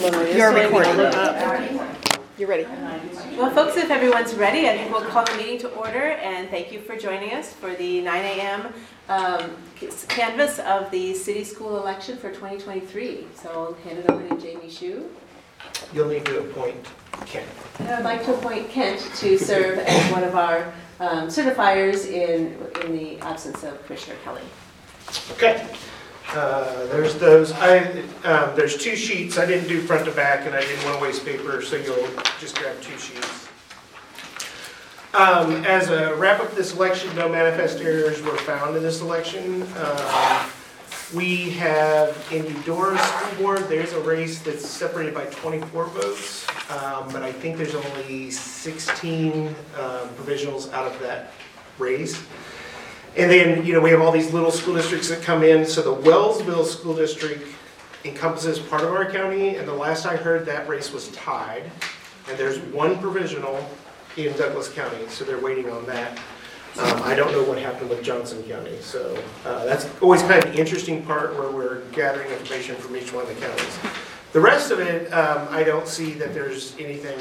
You're recording. You're ready. Well, folks, if everyone's ready, I think we'll call the meeting to order, and thank you for joining us for the 9 a.m. Canvass of the city school election for 2023. So I'll hand it over to Jamie Hsu. You'll need to appoint Kent. And I'd like to appoint Kent to serve as one of our certifiers in the absence of Commissioner Kelly. Okay. There's those. There's two sheets. I didn't do front to back, and I didn't want to waste paper, so you'll just grab two sheets. As a wrap up this election, no manifest errors were found in this election. We have in Eudora School Board, there's a race that's separated by 24 votes, but I think there's only 16 provisionals out of that race. And then, we have all these little school districts that come in. So the Wellsville School District encompasses part of our county, and the last I heard, that race was tied. And there's one provisional in Douglas County, so they're waiting on that. I don't know what happened with Johnson County, so that's always kind of the interesting part where we're gathering information from each one of the counties. The rest of it, I don't see that there's anything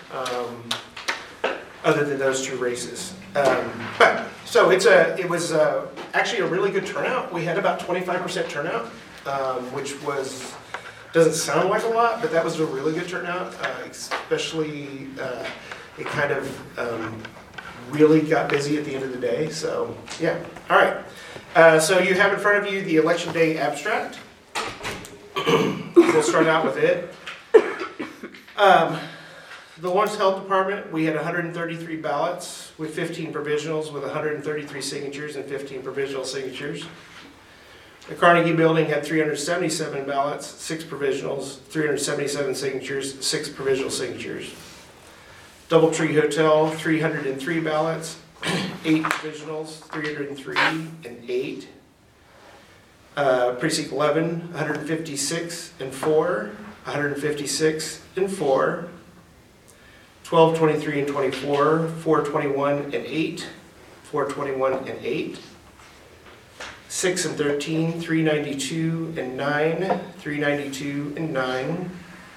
other than those two races. So it was actually a really good turnout. We had about 25% turnout, which doesn't sound like a lot, but that was a really good turnout, especially it kind of really got busy at the end of the day. So yeah, all right. So you have in front of you the election day abstract. We'll start out with it. The Lawrence Health Department, we had 133 ballots with 15 provisionals with 133 signatures and 15 provisional signatures. The Carnegie Building had 377 ballots, 6 provisionals, 377 signatures, 6 provisional signatures. Doubletree Hotel, 303 ballots, 8 provisionals, 303 and 8. Precinct 11, 156 and 4, 156 and 4. 12, 23, and 24, 421 and 8, 421 and 8. 6 and 13, 392 and 9, 392 and 9.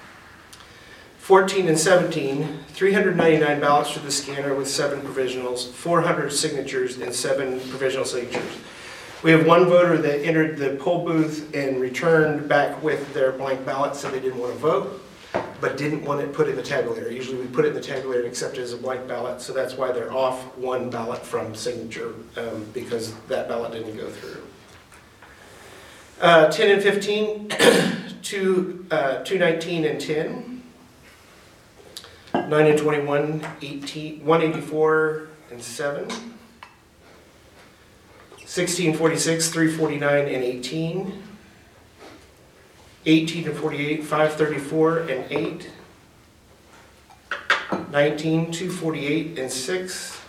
14 and 17, 399 ballots through the scanner with 7 provisionals, 400 signatures and 7 provisional signatures. We have one voter that entered the poll booth and returned back with their blank ballot, so they didn't want to vote, but didn't want it put in the tabulator. Usually we put it in the tabulator and accept it as a blank ballot, so that's why they're off one ballot from signature, because that ballot didn't go through. 10 and 15, 219 and 10. 9 and 21, 18, 184 and 7. 16, 46, 349 and 18. 18 and 48, 534 and 8. 19, 248 and 6.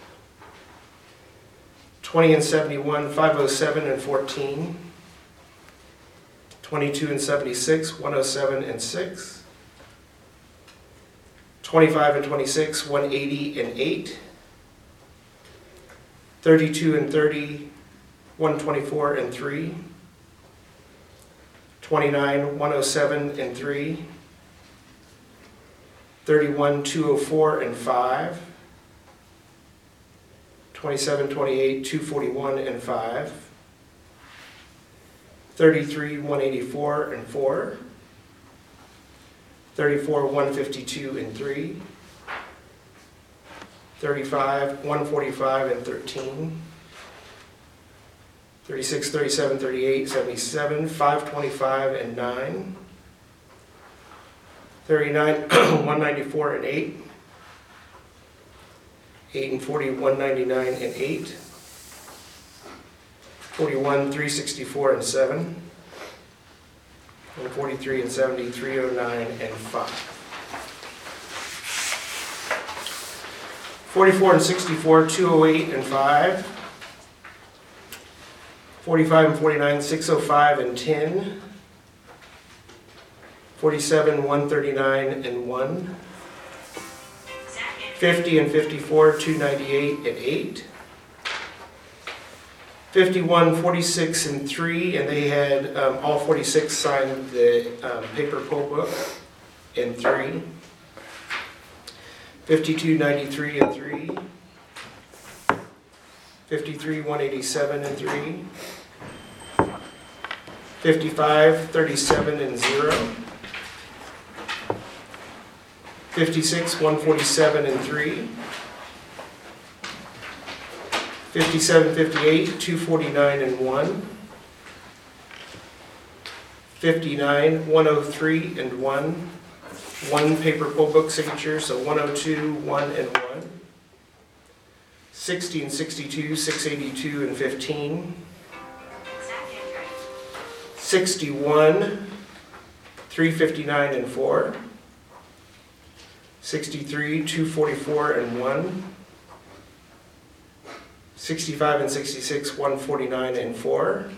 20 and 71, 507 and 14. 22 and 76, 107 and 6. 25 and 26, 180 and 8. 32 and 30, 124 and 3. 29, 107 and 3. 31, 204 and 5. 27, 28, 241 and 5. 33, 184 and 4. 34, 152 and 3. 35, 145 and 13. 36, 37, 38, 77, 525 and 9. 39, 194 and 8. 8 and 40, 199 and 8. 41, 364 and 7. And 43 and 70, 309 and 5. 44 and 64, 208 and 5. 45 and 49, 605 and 10. 47, 139 and 1. 50 and 54, 298 and 8. 51, 46, and 3, and they had all 46 signed the paper poll book. 3, 5293 and 3, 53 187 and 3, 55 37 and 0, 56 147 and 3, 57 58 249 and 1, 59 103 and 1, one paper poll book signature, so 102, 1 and 1, 60 and 62, 682 and 15, 61, 359 and 4, 63, 244 and 1, 65 and 66, 149 and 4,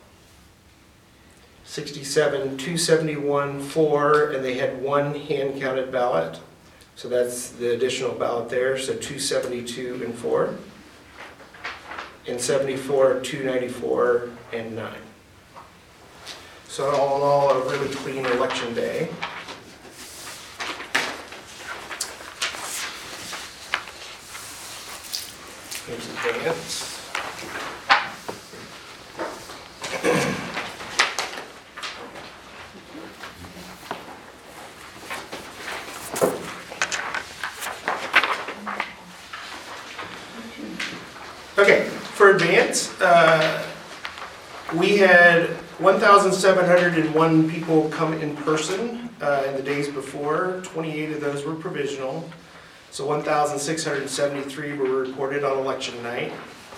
67, 271, 4, and they had one hand-counted ballot. So that's the additional ballot there, so 272 and 4. And 74, 294, and 9. So all in all, a really clean election day. Here's advance. Okay, for advance, we had 1,701 people come in person in the days before. 28 of those were provisional. So 1,673 were reported on election night.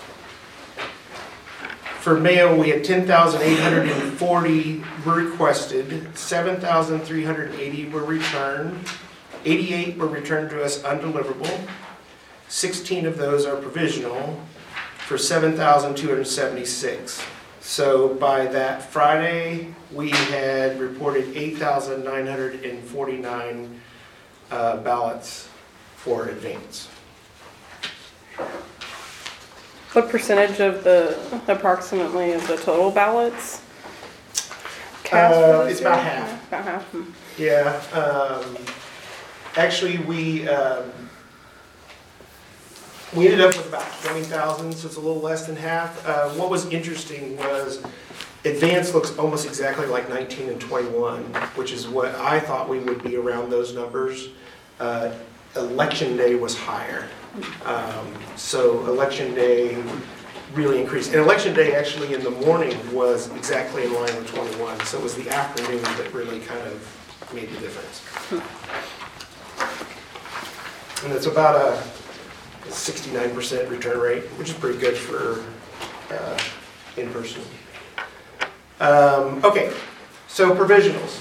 For mail, we had 10,840 were requested, 7,380 were returned, 88 were returned to us undeliverable, 16 of those are provisional, for 7,276. So by that Friday, we had reported 8,949 ballots for advance. What percentage of approximately of the total ballots cast for this It's year? about half. About half. Yeah, actually we ended up with about 20,000, so it's a little less than half. What was interesting was advance looks almost exactly like 19 and 21, which is what I thought we would be around those numbers. Election day was higher. So election day really increased. And election day actually in the morning was exactly in line with 21. So it was the afternoon that really kind of made the difference. And it's about a 69% return rate, which is pretty good for in person. Okay, so provisionals.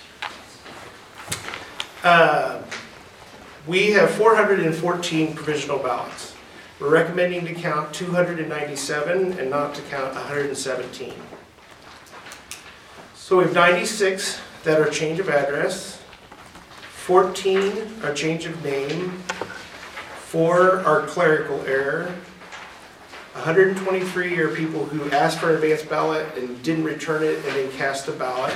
We have 414 provisional ballots. We're recommending to count 297 and not to count 117. So we have 96 that are change of address, 14 are change of name, 4 are clerical error, 123 are people who asked for an advance ballot and didn't return it and then cast a ballot.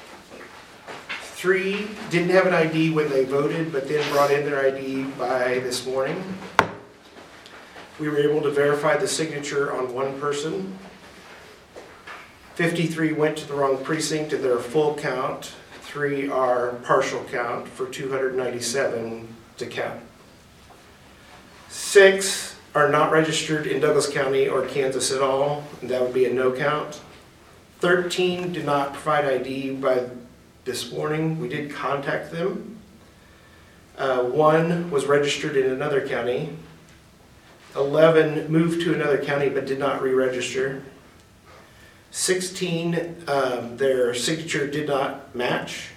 3 didn't have an ID when they voted, but then brought in their ID by this morning. We were able to verify the signature on 1 person. 53 went to the wrong precinct and they're a full count. 3 are partial count for 297 to count. 6 are not registered in Douglas County or Kansas at all, and that would be a no count. 13 did not provide ID by this morning. We did contact them. 1 was registered in another county. 11 moved to another county but did not re-register. 16, their signature did not match.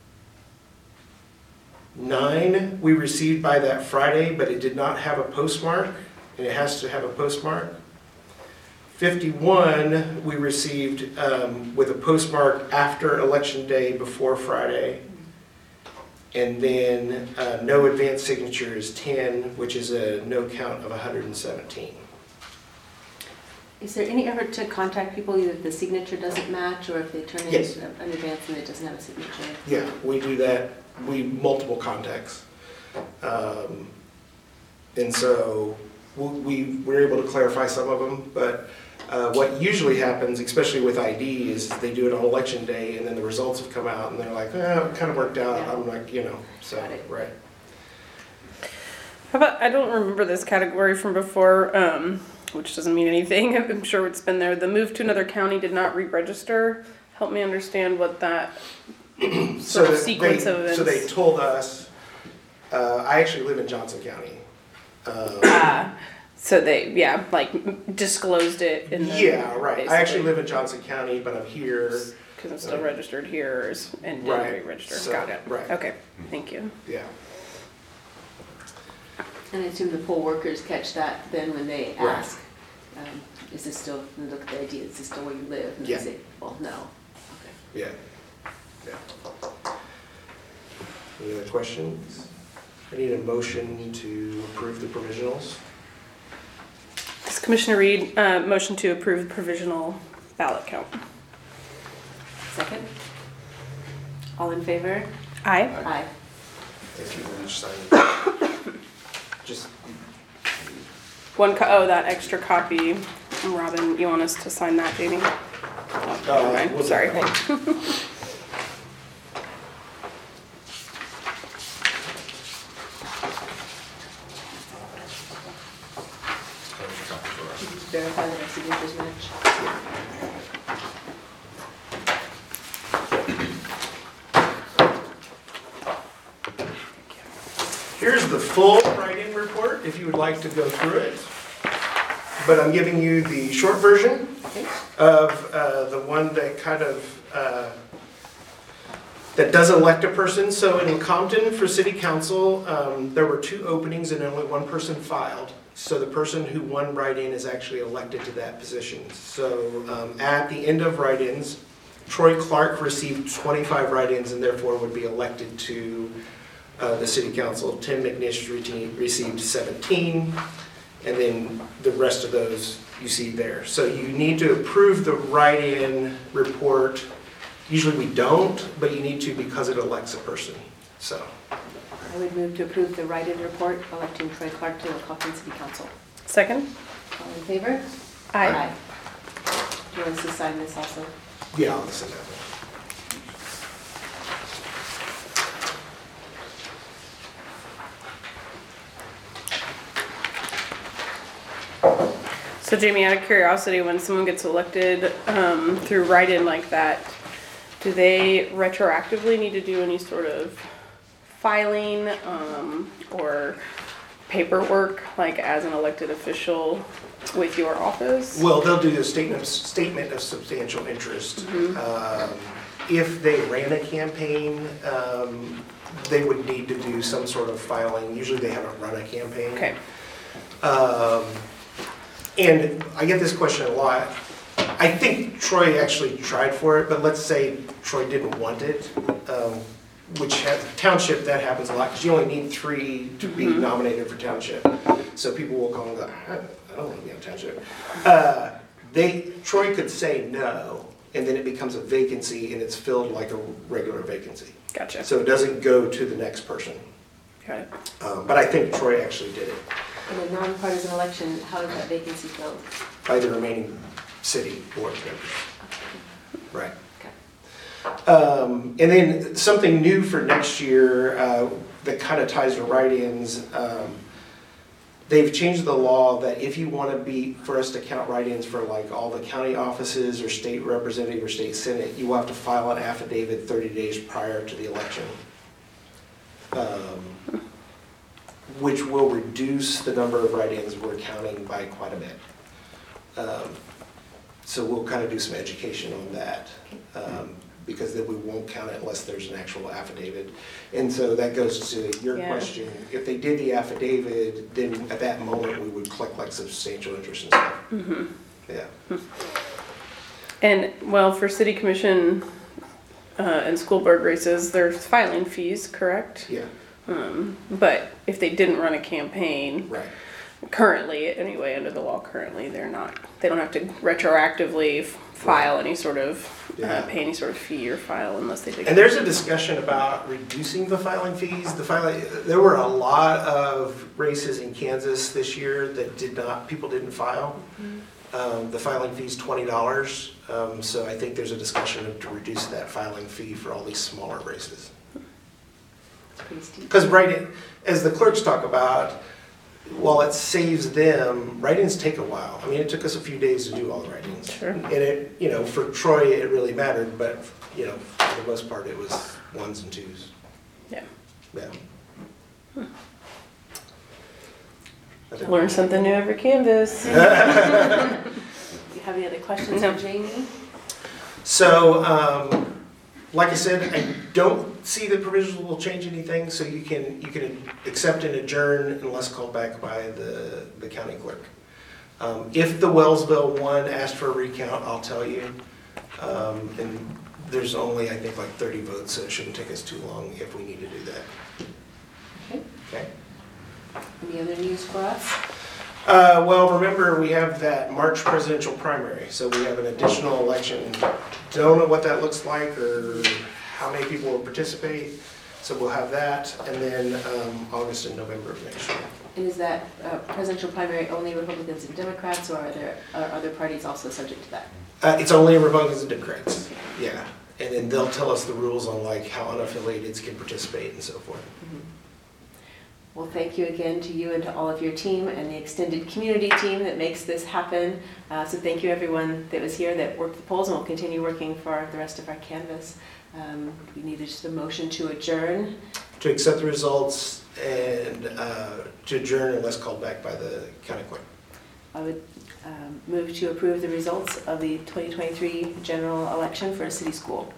9 we received by that Friday, but it did not have a postmark, and it has to have a postmark. 51 we received with a postmark after Election Day before Friday. And then no advance signature is 10, which is a no count of 117. Is there any effort to contact people either if the signature doesn't match or if they turn in Yes. an advance and it doesn't have a signature? Yeah, we do that, multiple contacts. And so we're able to clarify some of them, but what usually happens, especially with ID, is they do it on election day and then the results have come out and they're like, it kind of worked out. Yeah. I'm like, so, Got it. right. How about, I don't remember this category from before, which doesn't mean anything. I'm sure it's been there. The move to another county did not re-register. Help me understand what that sort of sequence of events. So they told us, I actually live in Johnson County. So they, disclosed it in the. Yeah, right. I actually live in Johnson County, but I'm here. Because I'm still registered here and didn't Right. re-register. So, Got it. right. Okay, thank you. Yeah. And I assume the poll workers catch that then when they Right. ask, is this still, and look at the ID, is this still where you live? And Yeah. they say, well, no. Okay. Yeah. Any other questions? I need a motion to approve the provisionals. Does Commissioner Reed, motion to approve the provisional ballot count? Second? All in favor? Aye. Aye. If you will each sign. Just, That extra copy. Robin, you want us to sign that, Jamie? Oh, never mind. we'll do Sorry. that. Verify that our signatures match. Here's the full write-in report, if you would like to go through it. But I'm giving you the short version Okay. of the one that kind of, that does elect a person. So in Compton for city council, there were 2 openings and only 1 person filed. So the person who won write-in is actually elected to that position. So at the end of write-ins, Troy Clark received 25 write-ins and therefore would be elected to the city council. Tim McNish received 17, and then the rest of those you see there. So you need to approve the write-in report. Usually we don't, but you need to because it elects a person. So, I would move to approve the write-in report electing Troy Clark to the Compton City Council. Second? All in favor? Aye. Do you want us to sign this also? yeah, I'll send that one. So Jamie, out of curiosity, when someone gets elected through write-in like that, do they retroactively need to do any sort of filing or paperwork, like as an elected official with your office? Well, they'll do a statement of substantial interest. If they ran a campaign, they would need to do some sort of filing. Usually they haven't run a campaign. Okay. And I get this question a lot. I think Troy actually tried for it, but let's say Troy didn't want it, which has, township, that happens a lot, because you only need 3 to be nominated for township. So people will call and go, I don't want to be on township. Troy could say no, and then it becomes a vacancy, and it's filled like a regular vacancy. Gotcha. So it doesn't go to the next person. Got it. But I think Troy actually did it In a nonpartisan election, how is that vacancy filled? by the remaining city board members. Right. Okay. And then something new for next year that kind of ties to write-ins, they've changed the law that if you want to be, for us to count write-ins for like all the county offices or state representative or state senate, you will have to file an affidavit 30 days prior to the election. Which will reduce the number of write-ins we're counting by quite a bit. So we'll kind of do some education on that, because then we won't count it unless there's an actual affidavit. And so that goes to your Yeah. question. If they did the affidavit, then at that moment, we would collect like substantial interest and stuff. Yeah. And well, for city commission and school board races, there's filing fees, correct? Yeah, But if they didn't run a campaign, right. currently, anyway, under the law currently, they don't have to retroactively file any sort of, Yeah. pay any sort of fee or file unless they take. And there's a discussion about reducing the filing fees. There were a lot of races in Kansas this year that people didn't file. The filing fee's $20, so I think there's a discussion to reduce that filing fee for all these smaller races. Pretty steep. Because as the clerks talk about, while it saves them, write-ins take a while. I mean, it took us a few days to do all the write-ins. Sure. And it, for Troy, it really mattered, but, for the most part, it was ones and twos. Yeah. Yeah. Learn something new every Canvas. Do you have any other questions No. for Jamie? So, like I said, I don't see that provisions will change anything, so you can accept and adjourn unless called back by the county clerk. If the Wellsville one asked for a recount, I'll tell you. And there's only, I think, like 30 votes, so it shouldn't take us too long if we need to do that. Okay. Okay? Any other news for us? Well, remember, we have that March presidential primary, so we have an additional election. Don't know what that looks like or how many people will participate, so we'll have that, and then August and November of next year. And is that presidential primary only Republicans and Democrats, or are other parties also subject to that? It's only Republicans and Democrats, yeah. And then they'll tell us the rules on like how unaffiliateds can participate and so forth. Well, thank you again to you and to all of your team and the extended community team that makes this happen. So thank you everyone that was here that worked the polls and will continue working for the rest of our canvas. We needed just a motion to adjourn. To accept the results and to adjourn unless called back by the county clerk. I would move to approve the results of the 2023 general election for a city school.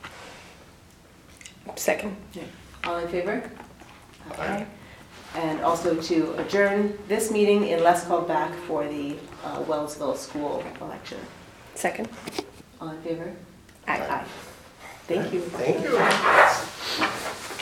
Second. All in favor? Aye. And also to adjourn this meeting unless called back for the Wellsville school election. Second. All in favor? Aye. Thank you. Thank you.